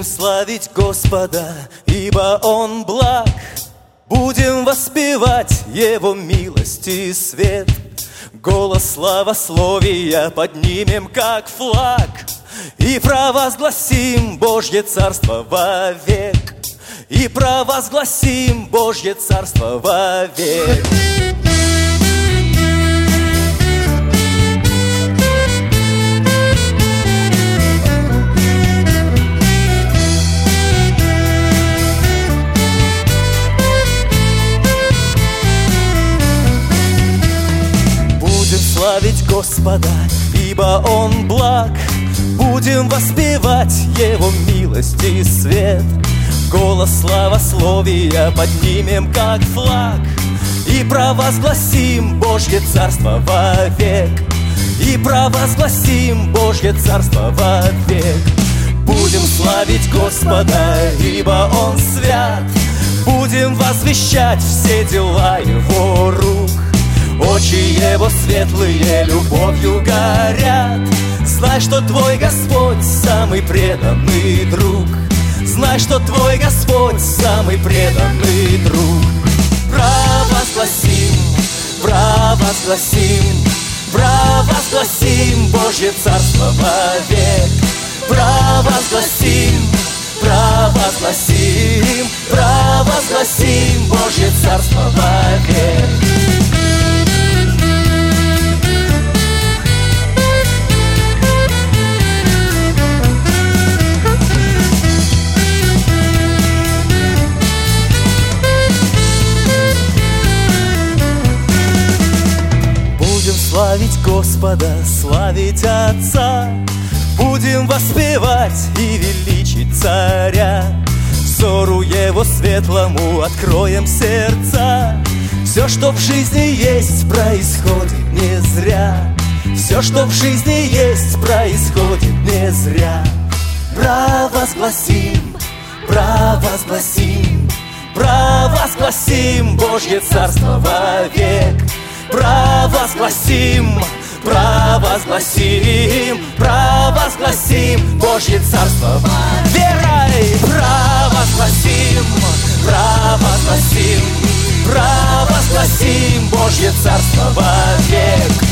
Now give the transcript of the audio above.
Будем славить Господа, ибо Он благ. Будем воспевать Его милость и свет. Голос славословия поднимем, как флаг, и провозгласим Божье Царство вовек. И провозгласим Божье Царство вовек. Славить Господа, ибо Он благ. Будем воспевать Его милость и свет. Голос славословия поднимем, как флаг, и провозгласим Божье Царство вовек. И провозгласим Божье Царство вовек. Будем славить Господа, ибо Он свят. Будем возвещать все дела Его рук. Очи Его светлые любовью горят. Знай, что Твой Господь самый преданный друг. Знай, что Твой Господь самый преданный друг. Провозгласим, провозгласим, провозгласим Божье Царство вовек. Провозгласим, провозгласим, провозгласим Божье Царство вовек. Славить Господа, славить Отца. Будем воспевать и величить Царя. Взору Его светлому откроем сердца. Все, что в жизни есть, происходит не зря. Все, что в жизни есть, происходит не зря. Провозгласим, провозгласим, провозгласим Божье Царство вовек. Провозгласим, провозгласим, провозгласим Божье Царство верой. Провозгласим, провозгласим, провозгласим Божье Царство вовек.